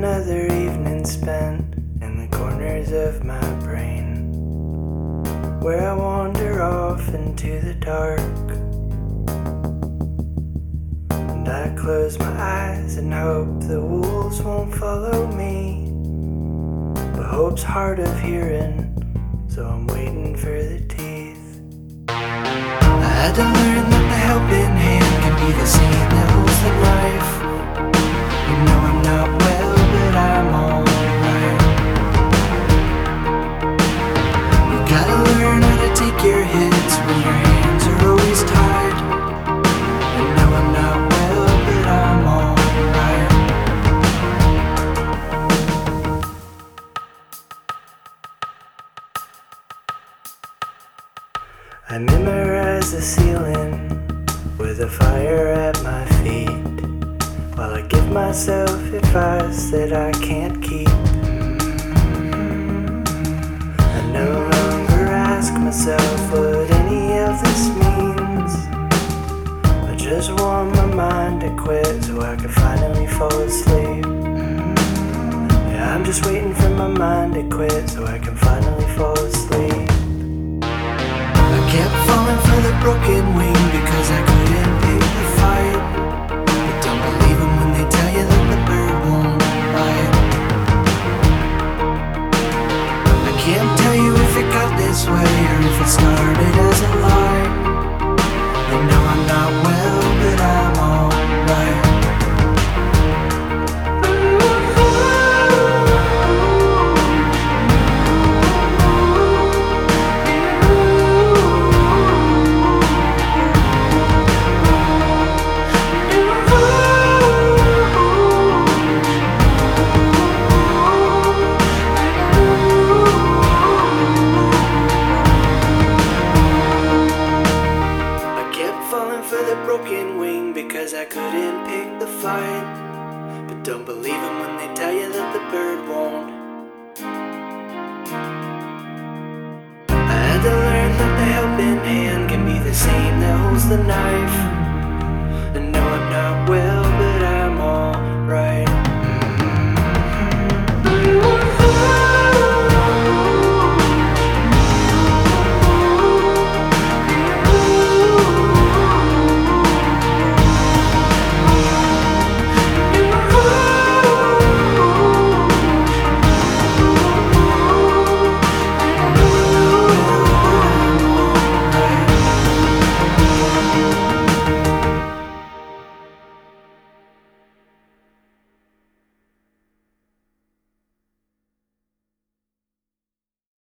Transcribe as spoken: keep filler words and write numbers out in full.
another evening spent in the corners of my brain, where I wander off into the dark. And I close my eyes and hope the wolves won't follow me. But hope's hard of hearing, so I'm waiting for the teeth. I had to learn that the helping hand can be the same that holds the knife. You know I'm not well, but I'm alright. You gotta learn how to take your hits when your hands are always tied. You know I'm not well, but I'm alright. I memorize the ceiling with a fire at my feet, while I give myself advice that I can't keep. I no longer ask myself what any of this means. I just want my mind to quit so I can finally fall asleep. Yeah, I'm just waiting for my mind to quit so I can finally fall asleep. I kept falling for the broken wing because I couldn't pick the fight. But don't believe them when they tell you that the bird won't bite. I can't tell you if it got this way or if it started as a lie. You know I'm not well, but I'm alright. For the broken wing because I couldn't pick the fight. But don't believe them when they tell you that the bird won't. I had to learn that the helping hand can be the same that holds the knife.